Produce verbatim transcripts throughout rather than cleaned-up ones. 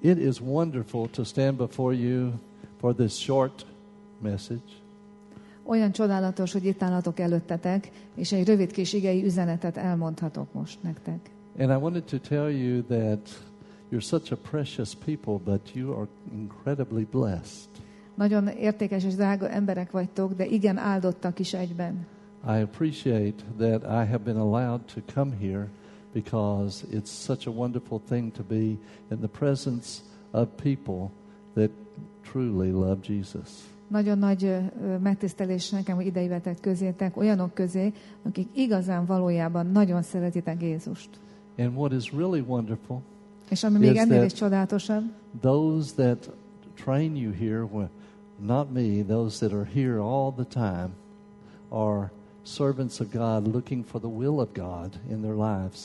It is wonderful to stand before you for this short message. Olyan csodálatos, hogy itt állatok előttetek, és egy rövid kis igei üzenetet elmondhatok most nektek. And I wanted to tell you that you're such a precious people, but you are incredibly blessed. Nagyon értékes és drága emberek vagytok, de igen áldottak is egyben. I appreciate that I have been allowed to come here because it's such a wonderful thing to be in the presence of people that truly love Jesus. Nagyon nagy megtisztelés nekem, hogy idejöttek közétek, olyanok közé, akik igazán valójában nagyon szeretitek Jézust. And what is really wonderful és ami még ennél is csodálatosabb, those that train you here, well, not me, those that are here all the time are servants of God looking for the will of God in their lives.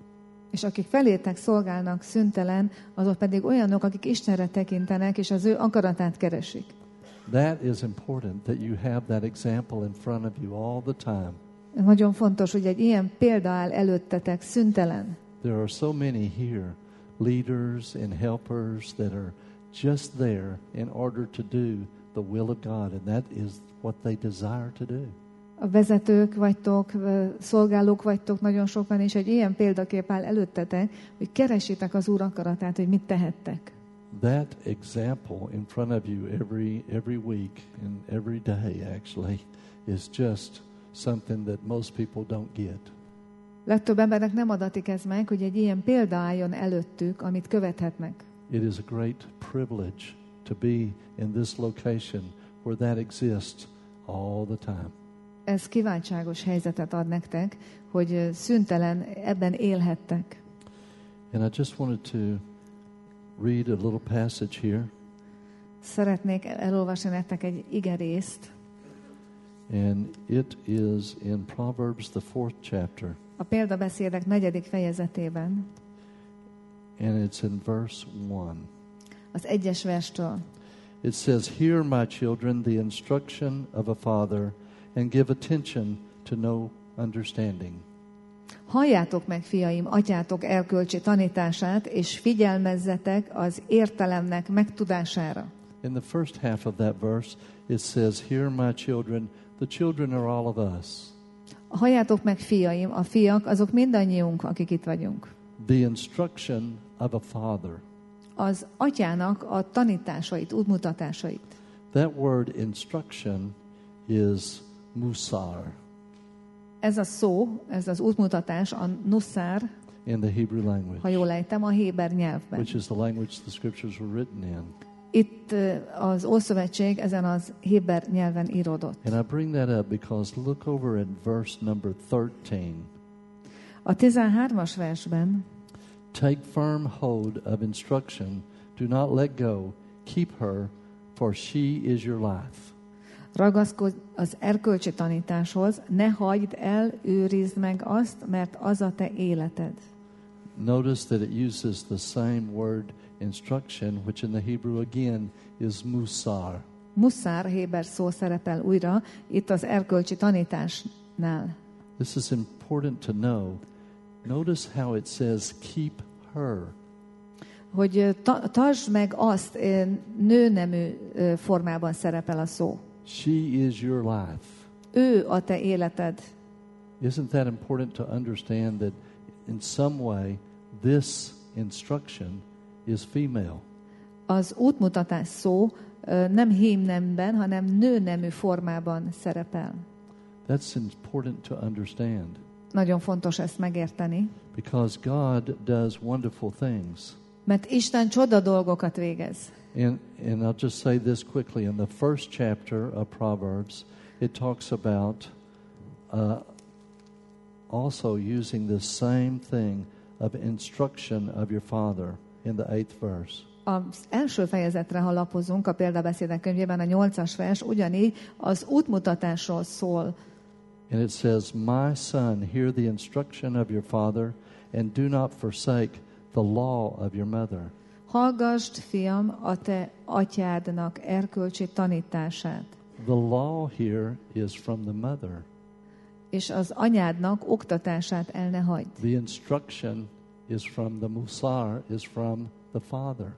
És akik felétek szolgálnak szüntelen, azok pedig olyanok, akik Istenre tekintenek, és az ő akaratát keresik. That is important, that you have that example in front of you all the time. Nagyon fontos, hogy egy ilyen példa áll előttetek szüntelen. There are so many here, leaders and helpers that are just there in order to do the will of God, and that is what they desire to do. A vezetők vagytok, szolgálók vagytok nagyon sokan, és egy ilyen példakép áll előttetek, hogy keresitek az Úr akaratát, hogy mit tehettek. That example in front of you every every week and every day actually is just something that most people don't get. Legtöbb embernek nem adatik ez meg, hogy egy ilyen példa álljon előttük, amit követhetnek. It is a great privilege to be in this location where that exists all the time. Ez kiváltságos helyzetet ad nektek, hogy szüntelen ebben élhettek. And I just wanted to read a little passage here. Szeretnék elolvasni nektek egy igerészt. And it is in Proverbs the fourth chapter. A példabeszédek negyedik fejezetében. And it's in verse one. Az egyes verstől. It says, "Hear, my children, the instruction of a father, and give attention to know understanding." Halljátok meg, fiaim, atyátok erkölcsi tanítását, és figyelmezzetek az értelemnek megtudására. In the first half of that verse, it says, "Hear, my children." The children are all of us. Halljátok meg, fiaim, a fiak, azok mindannyiunk, akik itt vagyunk. The instruction of a father. Az atyának a tanításait, útmutatásait. That word instruction is musar. Ez a szó, ez az útmutatás, a nuszár, in the Hebrew language, ha jól ejtem, a héber nyelvben. which is the language the scriptures were written in. Itt az Ószövetség ezen az héber nyelven íródott. And I bring that up because look over at verse number thirteen. A tizenhármas versben, "Take firm hold of instruction, do not let go, keep her, for she is your life." Ragaszkodj az erkölcsi tanításhoz, ne hagyd el, őrizd meg azt, mert az a te életed. Notice that it uses the same word instruction, which in the Hebrew again is musar. Muszár héber szó szerepel újra itt az erkölcsi tanításnál. This is important to know. Notice how it says keep her. Hogy ta- tartsd meg azt, nőnemű formában szerepel a szó. She is your life. Ő a te életed. Isn't that important to understand that in some way this instruction is female? Az útmutatás szó nem hímnemben, hanem nőnemű formában szerepel. That's important to understand. Nagyon fontos ezt megérteni. Because God does wonderful things. Mert Isten csoda dolgokat végez. And, and I'll just say this quickly. In the first chapter of Proverbs, it talks about uh, also using the same thing of instruction of your father in the eighth verse. Az első fejezetre, ha lapozunk a példabeszédek könyvében, a nyolcas vers ugyanígy az útmutatásról szól. And it says, "My son, hear the instruction of your father, and do not forsake the law of your mother." Hallgasd, fiam, a te atyádnak erkölcsi tanítását. The law here is from the mother. És az anyádnak oktatását el ne hagyd. The instruction is from the musar, is from the father.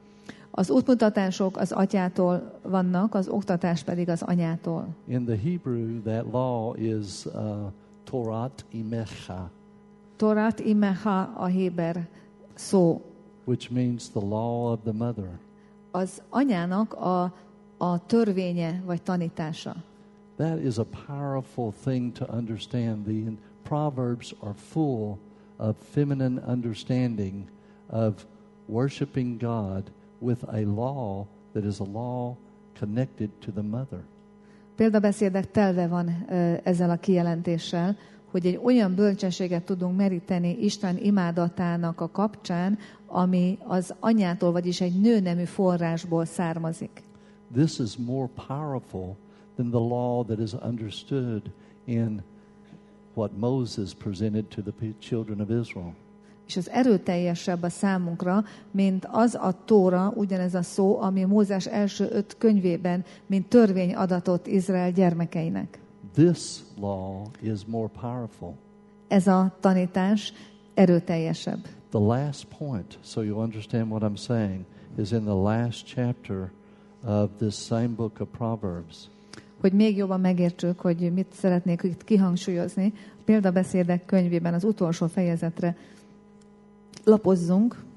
Az útmutatások az atyától vannak, az oktatás pedig az anyától. In the Hebrew, that law is uh, Torat Imecha, Torat imeha a héber szó. which means the law of the mother. Az anyának a, a törvénye vagy tanítása. That is a powerful thing to understand. The Proverbs are full of feminine understanding of worshiping God with a law that is a law connected to the mother. Példabeszédek telve van ezzel a kijelentéssel, hogy egy olyan bölcsességet tudunk meríteni Isten imádatának a kapcsán, ami az anyától, vagyis egy nőnemű forrásból származik. This is more powerful than the law that is understood in what Moses presented to the children of Israel. És az erőteljesebb a számunkra, mint az a Tóra, ugyanez a szó, ami Mózes első öt könyvében, mint törvény adatot Izrael gyermekeinek. This law is more powerful. Ez a tanítás erőteljesebb. The last point, so you understand what I'm saying, is in the last chapter of this same book of Proverbs. Hogy még jobban megértsük, hogy mit szeretnék itt kihangsúlyozni, a példabeszédek könyvében az utolsó fejezetre lapozzunk.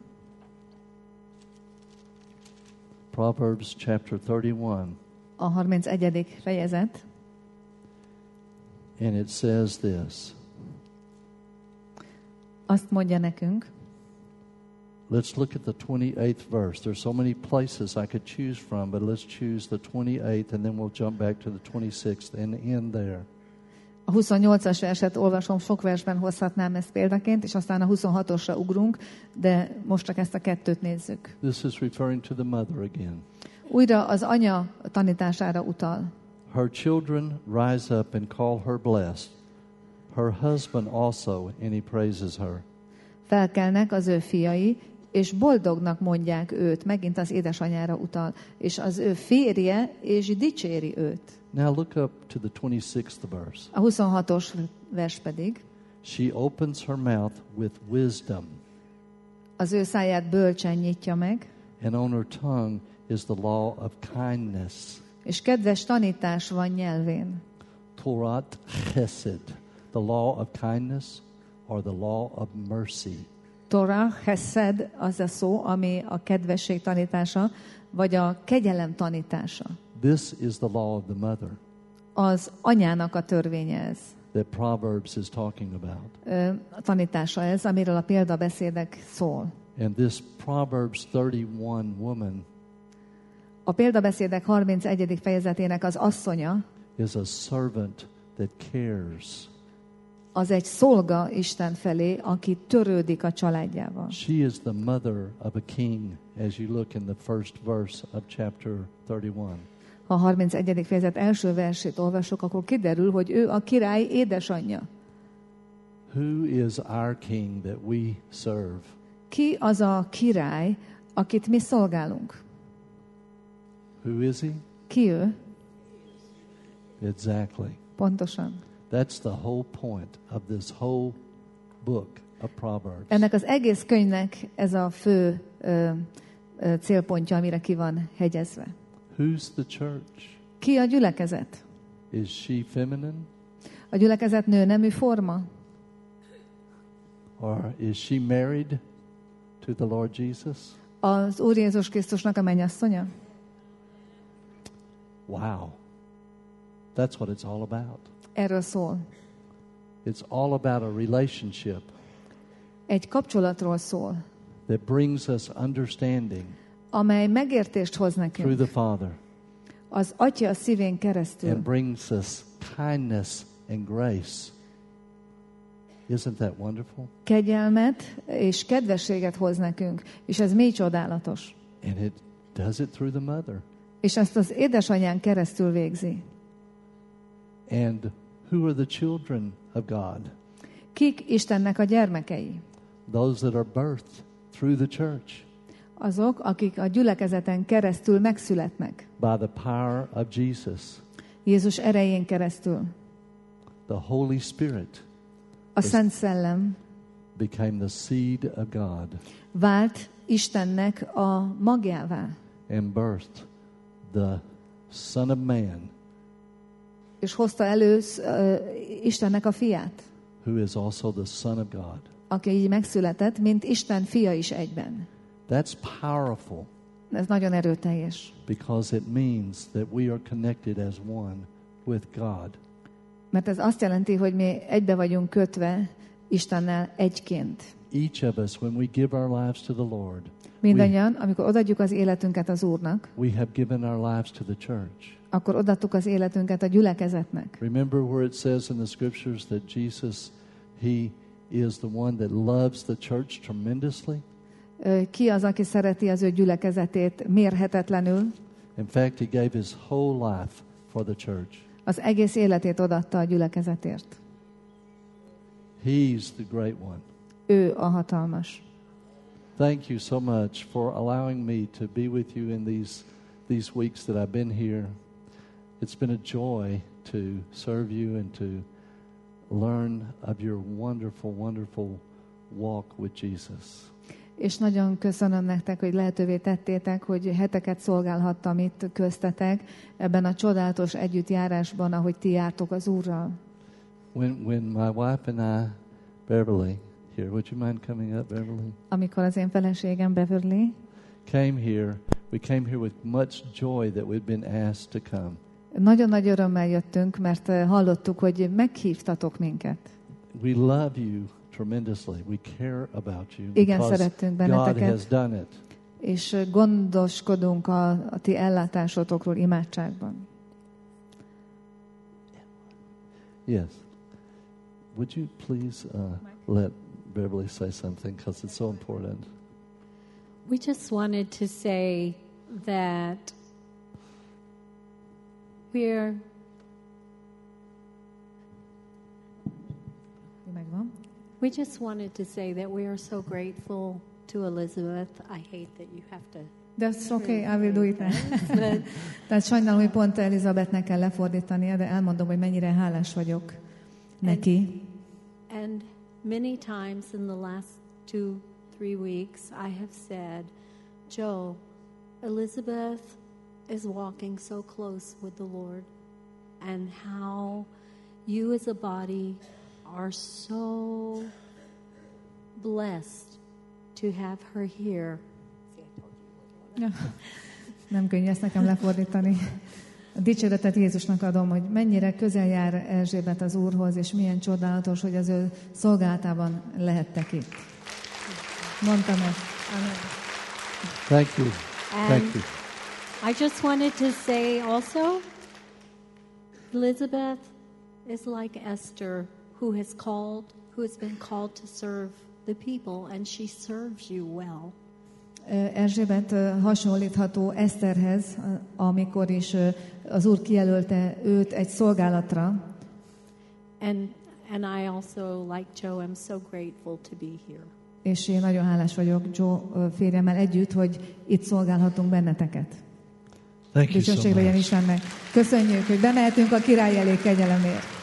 Proverbs chapter thirty-one. A harmincegyedik fejezet. And it says this. Azt mondja nekünk. Let's look at the twenty-eighth verse. There's so many places I could choose from, but let's choose the twenty-eighth and then we'll jump back to the twenty-sixth and end there. A huszonnyolcas verset olvasom, sok versben hozhatnám ezt példaként, és aztán a huszonhatosra ugrunk, de most csak ezt a kettőt nézzük. This is referring to the mother again. Újra az anya tanítására utal. Her children rise up and call her blessed. Her husband also, and he praises her. Felkelnek az ő fiai, és boldognak mondják őt, megint az édesanyára utal, és az ő férje, és dicséri őt. Now look up to the twenty-sixth verse. A huszonhatos vers pedig. She opens her mouth with wisdom. Az ő száját bölcsen nyitja meg. And on her tongue is the law of kindness. És kedves tanítás van nyelvén. Torat chesed, the law of kindness or the law of mercy. Torah, chesed az a szó, ami a kedvesség tanítása, vagy a kegyelem tanítása. This is the law of the mother. Az anyának a törvénye ez. That Proverbs is talking about. Ö, a tanítása ez, amiről a példabeszédek szól. And this Proverbs thirty-one woman A példabeszédek harmincegyedik fejezetének az asszonya is a servant that cares. Az egy szolga Isten felé, aki törődik a családjával. She is the mother of a king, as you look in the first verse of chapter thirty-one. Ha a harmincegyedik fejezet első versét olvasok, akkor kiderül, hogy ő a király édesanyja. Who is our king that we serve? Ki az a király, akit mi szolgálunk? Who is he? Ki ő? Exactly. Pontosan. That's the whole point of this whole book of Proverbs. Ennek az egész könyvnek ez a fő ö, ö, célpontja, amire ki van hegyezve. Who's the church? Ki a gyülekezet? Is she feminine? A gyülekezet nőnemű forma? Or is she married to the Lord Jesus? Az Úr Jézus Krisztusnak a mennyasszonya? Wow. That's what it's all about. Erről szól. It's all about a relationship Egy kapcsolatról szól, that brings us understanding amely megértést hoz through nekünk. the Father Az Atya a szívén and keresztül. brings us kindness and grace. Isn't that wonderful? Kegyelmet és kedvességet hoz nekünk, és ez mély csodálatos. And it does it through the mother. És ezt az édesanyán keresztül végzi. And who are the children of God? Kik Istennek a gyermekei? Those that are birthed through the church Azok, akik a gyülekezeten keresztül megszületnek. by the power of Jesus. Jézus erején keresztül. The Holy Spirit A Szent Szellem became the seed of God. vált Istennek a magjává. and birthed the Son of Man, és hozta elő uh, Istennek a fiát, who is also the Son of God. aki így megszületett, mint Isten fia is egyben. That's powerful Ez nagyon erőteljes. because it means that we are connected as one with God. Mert ez azt jelenti, hogy mi egybe vagyunk kötve Istennel egyként. Each of us, when we give our lives to the Lord, Mindannyian, amikor odaadjuk az életünket az Úrnak, we have given our lives to the church. akkor odaadtuk az életünket a gyülekezetnek. Remember where it says in the scriptures that Jesus, he is the one that loves the church tremendously? Ö, Ki az, aki szereti az ő gyülekezetét mérhetetlenül? In fact, he gave his whole life for the church. Az egész életét odaadta a gyülekezetért. He's the great one. Ő a hatalmas. Thank you so much for allowing me to be with you in these these weeks that I've been here. It's been a joy to serve you and to learn of your wonderful, wonderful walk with Jesus. És nagyon köszönöm nektek, hogy lehetővé tettétek, hogy heteket szolgálhattam itt köztetek, ebben a csodálatos együttjárásban, ahogy ti jártok az Úrral. When when my wife and I, Beverly, here, would you mind coming up, Beverly? Amikor az én feleségem Beverly Came here, we came here with much joy that we'd been asked to come. nagyon nagy örömmel jöttünk, mert hallottuk, hogy meghívtatok minket. We love you tremendously. We care about you Igen, because szeretünk God benneteket. has done it. És gondoskodunk a, a ti ellátásotokról imádságban. Yes. Would you please uh, let Beverly say something because it's so important. We just wanted to say that we're Megvan. we just wanted to say that we are so grateful to Elizabeth. I hate that you have to. That's okay, I will do it. But Tehát sajnálom, hogy pont Elizabethnek kell lefordítania, de elmondom, hogy mennyire hálás vagyok neki. and many times in the last two, three weeks, I have said, Joe, Elizabeth is walking so close with the Lord, and how you as a body are so blessed to have her here. Nem könnyű ezt nekem lefordítani. A dicséretet Jézusnak adom, hogy mennyire közel jár Erzsébet az Úrhoz, és milyen csodálatos, hogy az ő szolgálatában lehettek itt. Mondtam ezt. Amen. Thank you. And Thank you. I just wanted to say also, Elizabeth is like Esther, who has called, who has been called to serve the people, and she serves you well. Erzsébet hasonlítható Eszterhez, amikor is az Úr kijelölte őt egy szolgálatra. And and I also, like Joe, am so grateful to be here. És én nagyon hálás vagyok Joe férjemmel együtt, hogy itt szolgálhatunk benneteket. Thank you so Dicsőség legyen much. Istennek. Köszönjük, hogy bemehetünk a király elé kegyelemért.